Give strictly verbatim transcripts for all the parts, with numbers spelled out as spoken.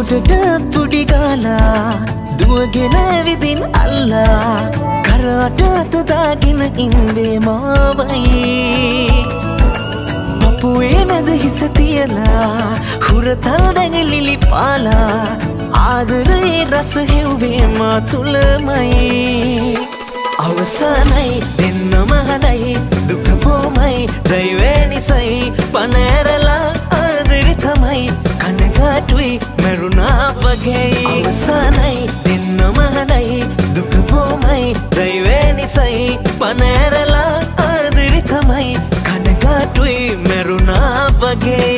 සතුටට පුඩි ගාලා දුවගෙන විදින් අල්ලා කරට අත දාගෙන ඉන්නේ මාවයි පපුවේ මැද හිස තියලා හුරතල් දැඟලිලි පාලා ආදරේ රස හෙව්වේ මා තුලමයි අවසානයි දෙන්නම හදයි දුක බොමයි දෛවය නිසයි පනෑරලා ආදරේ තමයි කනගාටුයි මරුණා වගේ අවසානයි දෙන්නම හදයි දුක බොමයි දෛවය නිසයි පනෑරලා ආදරේ තමයි කනගාටුයි මරුණා වගේ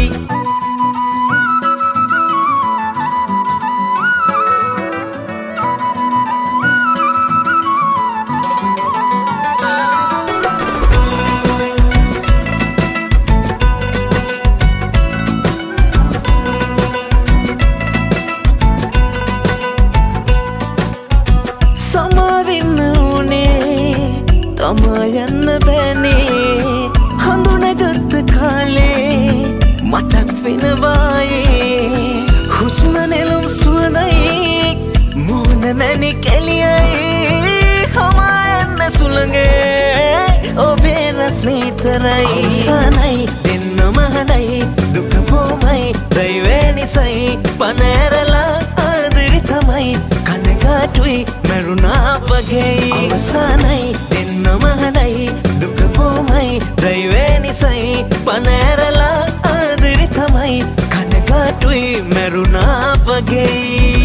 තමා යන්න බෑනේ හඳුනගත්ත කාලේ මතක් වෙනවායේ හුස්ම නෙළුම් සුවඳයි මෝන මැණි කෙලියයි හමා යන්න සුළඟේ ඔබේ රස්නේ තරයි අවසානයි දෙන්නම හදයි දුක බොමයි දෛවය නිසයි පනෑරලා ආදරේ තමයි කනගාටුයි මරුණා වගේ අවසානයි දෙන්නම හදයි දුක බොමයි දෛවය නිසයි පනෑරලා ආදරේ තමයි කනගාටුයි මරුණා වගේ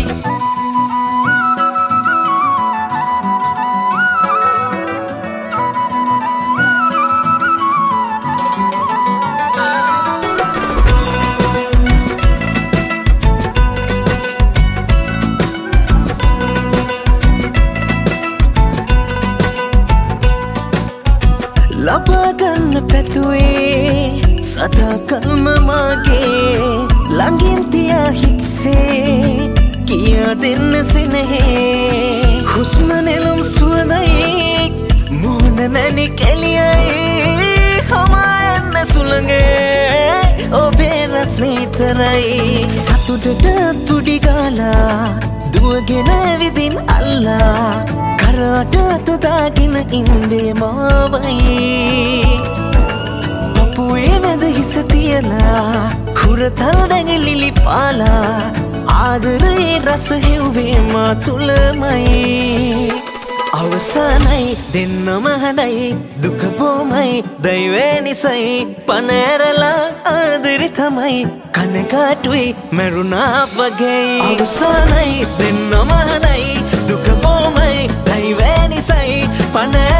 ලබාගන්න පැතුවේ සදාකල්ම මාගේ ළඟින් තියා හික්සේ කියා දෙන්න සෙනෙහේ හුස්ම නෙළුම් සුවඳයි මෝන මැණි කෙලියයි හමා යන්න සුළඟේ ඔබේ රස්නේ තරයි සතුටට පුඩි ගාලා දුවගෙන විදින් අල්ලා කරට අත දාගෙන ඉන්නේ මාවයි පපුවේ මැද හිස තියලා හුරතල් දැඟලිලි පාලා ආදරේ රස හෙව්වේ මා තුලමයි අවසානයි දෙන්නම හදයි දුක බොමයි දෛවය නිසයි පනෑරලා ආදරේ තමයි කනගාටුයි මරුණා වගේ අවසානයි දෙන්නම හදයි දුක බොමයි දෛවය නිසයි පනෑරලා